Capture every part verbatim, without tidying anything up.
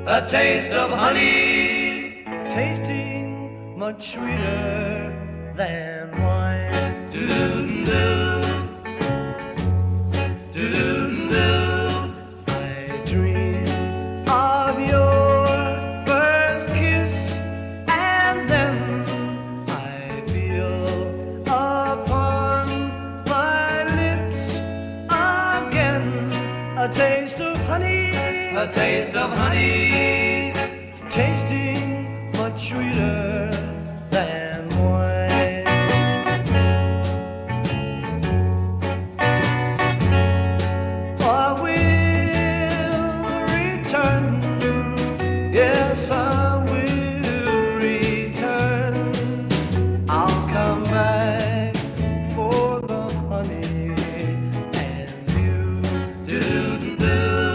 a taste of honey, tasting much sweeter than wine. Do-do-do, do-do-do. I dream of your first kiss, and then I feel upon my lips again a taste of honey, a taste of honey, tasting much sweeter than wine. I will return, yes I will return. I'll come back for the honey and you. do-do-do,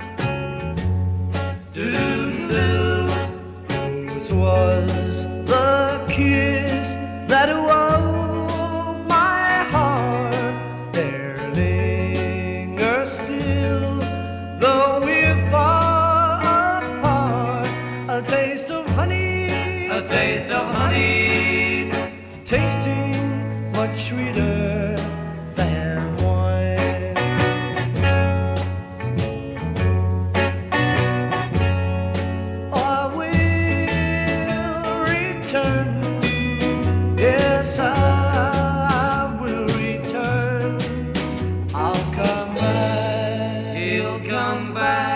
do-do-do. This was the kiss that awoke my heart. There lingers still, though we're far apart, a taste of honey, A taste of honey, tasting much sweeter than wine. I will return, yes I will return. I'll come back. he'll come back.